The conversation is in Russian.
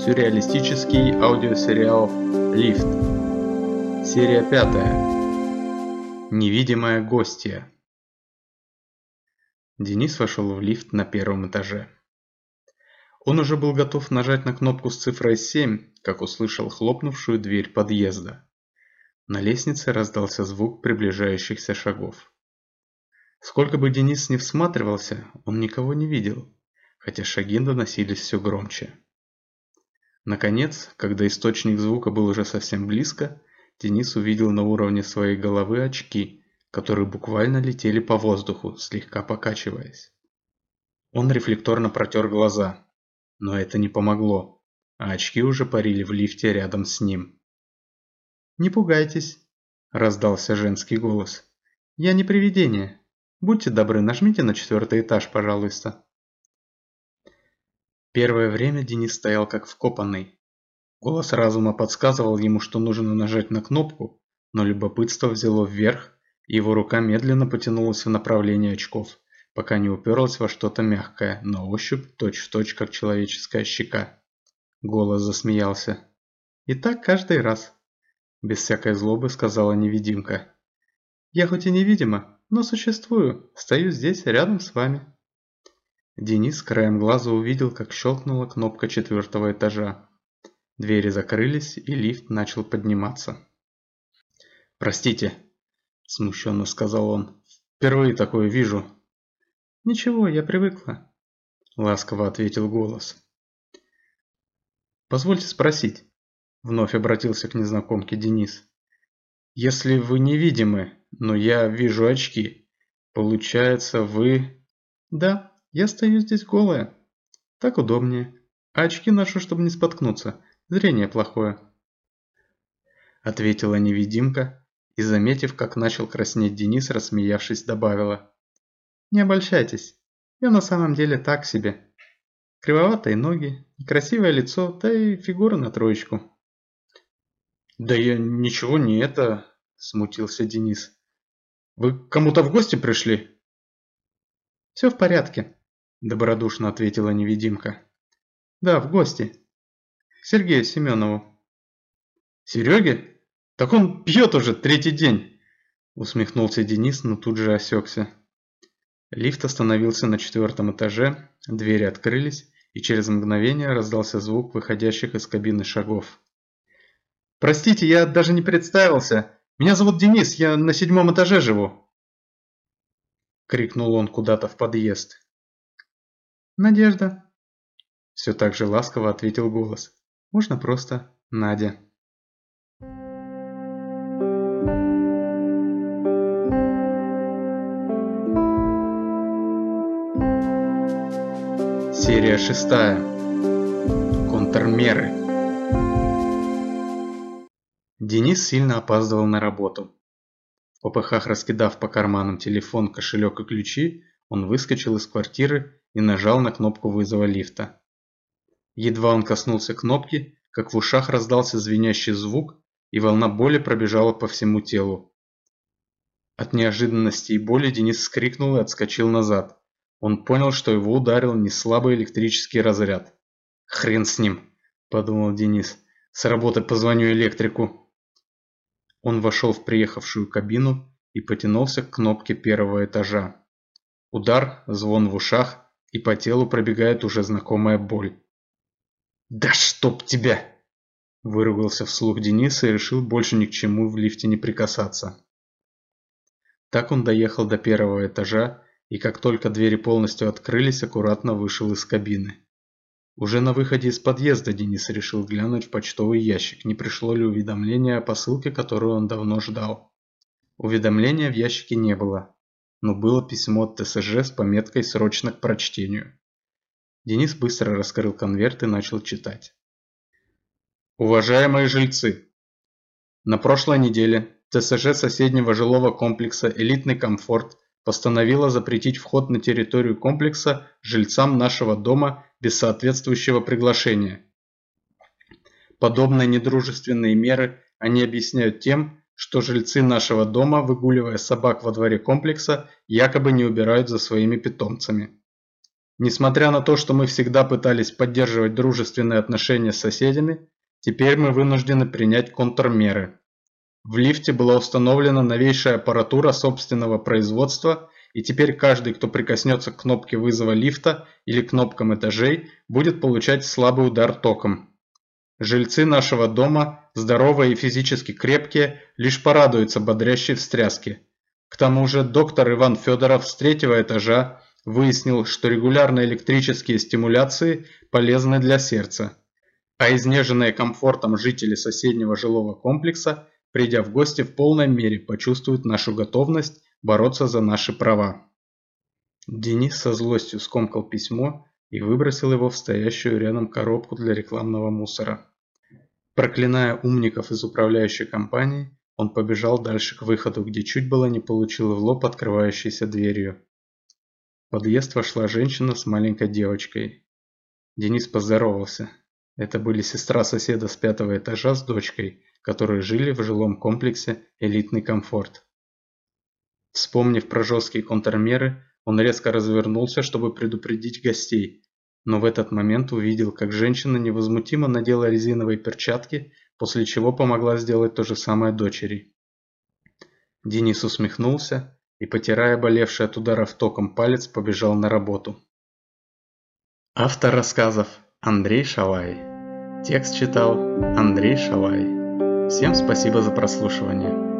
сюрреалистический аудиосериал «Лифт». Серия 5. Невидимая гостья. Денис вошел в лифт на первом этаже. Он уже был готов нажать на кнопку с цифрой 7, как услышал хлопнувшую дверь подъезда. На лестнице раздался звук приближающихся шагов. Сколько бы Денис ни всматривался, он никого не видел, хотя шаги доносились все громче. Наконец, когда источник звука был уже совсем близко, Денис увидел на уровне своей головы очки, которые буквально летели по воздуху, слегка покачиваясь. Он рефлекторно протер глаза, но это не помогло, а очки уже парили в лифте рядом с ним. «Не пугайтесь», – раздался женский голос. «Я не привидение. Будьте добры, нажмите на 4-й этаж, пожалуйста». Первое время Денис стоял как вкопанный. Голос разума подсказывал ему, что нужно нажать на кнопку, но любопытство взяло вверх, и его рука медленно потянулась в направлении очков, пока не уперлась во что-то мягкое, на ощупь точь-в-точь, как человеческая щека. Голос засмеялся. «И так каждый раз», – без всякой злобы сказала невидимка. «Я хоть и невидима, но существую, стою здесь, рядом с вами». Денис краем глаза увидел, как щелкнула кнопка 4-го этажа. Двери закрылись, и лифт начал подниматься. «Простите», – смущенно сказал он, – «впервые такое вижу». «Ничего, я привыкла», – ласково ответил голос. «Позвольте спросить», – вновь обратился к незнакомке Денис. «Если вы невидимы, но я вижу очки, получается, вы...» «Да. Я стою здесь голая. Так удобнее. А очки ношу, чтобы не споткнуться. Зрение плохое», – ответила невидимка и, заметив, как начал краснеть Денис, рассмеявшись, добавила. «Не обольщайтесь. Я на самом деле так себе. Кривоватые ноги, некрасивое лицо, да и фигура на троечку». «Да я ничего не это...» – смутился Денис. «Вы кому-то в гости пришли?» «Все в порядке», – добродушно ответила невидимка. «Да, в гости. К Сергею Семенову». «Сереге? Так он пьет уже 3-й день!» – усмехнулся Денис, но тут же осекся. Лифт остановился на 4-м этаже, двери открылись, и через мгновение раздался звук выходящих из кабины шагов. «Простите, я даже не представился. Меня зовут Денис, я на 7-м этаже живу!» – крикнул он куда-то в подъезд. «Надежда», – все так же ласково ответил голос. «Можно просто Надя». Серия 6. Контрмеры. Денис сильно опаздывал на работу. В попыхах раскидав по карманам телефон, кошелек и ключи, он выскочил из квартиры и нажал на кнопку вызова лифта. Едва он коснулся кнопки, как в ушах раздался звенящий звук, и волна боли пробежала по всему телу. От неожиданности и боли Денис вскрикнул и отскочил назад. Он понял, что его ударил неслабый электрический разряд. «Хрен с ним», – подумал Денис, – «с работы позвоню электрику». Он вошел в приехавшую кабину и потянулся к кнопке 1-го этажа. Удар, звон в ушах, и по телу пробегает уже знакомая боль. «Да чтоб тебя!» – выругался вслух Денис и решил больше ни к чему в лифте не прикасаться. Так он доехал до 1-го этажа, и как только двери полностью открылись, аккуратно вышел из кабины. Уже на выходе из подъезда Денис решил глянуть в почтовый ящик, не пришло ли уведомление о посылке, которую он давно ждал. Уведомления в ящике не было, но было письмо от ТСЖ с пометкой «Срочно к прочтению». Денис быстро раскрыл конверт и начал читать. «Уважаемые жильцы! На прошлой неделе ТСЖ соседнего жилого комплекса «Элитный комфорт» постановила запретить вход на территорию комплекса жильцам нашего дома без соответствующего приглашения. Подобные недружественные меры они объясняют тем, что жильцы нашего дома, выгуливая собак во дворе комплекса, якобы не убирают за своими питомцами. Несмотря на то, что мы всегда пытались поддерживать дружественные отношения с соседями, теперь мы вынуждены принять контрмеры. В лифте была установлена новейшая аппаратура собственного производства, и теперь каждый, кто прикоснется к кнопке вызова лифта или кнопкам этажей, будет получать слабый удар током. Жильцы нашего дома, здоровые и физически крепкие, лишь порадуются бодрящей встряске. К тому же доктор Иван Федоров с 3-го этажа выяснил, что регулярные электрические стимуляции полезны для сердца, а изнеженные комфортом жители соседнего жилого комплекса, придя в гости, в полной мере почувствуют нашу готовность бороться за наши права. Денис со злостью скомкал письмо и выбросил его в стоящую рядом коробку для рекламного мусора. Проклиная умников из управляющей компании, он побежал дальше к выходу, где чуть было не получил в лоб открывающейся дверью. В подъезд вошла женщина с маленькой девочкой. Денис поздоровался. Это были сестра соседа с 5-го этажа с дочкой, которые жили в жилом комплексе «Элитный комфорт». Вспомнив про жесткие контрмеры, он резко развернулся, чтобы предупредить гостей, но в этот момент увидел, как женщина невозмутимо надела резиновые перчатки, после чего помогла сделать то же самое дочери. Денис усмехнулся и, потирая болевший от ударов током палец, побежал на работу. Автор рассказов Андрей Шалай. Текст читал Андрей Шалай. Всем спасибо за прослушивание.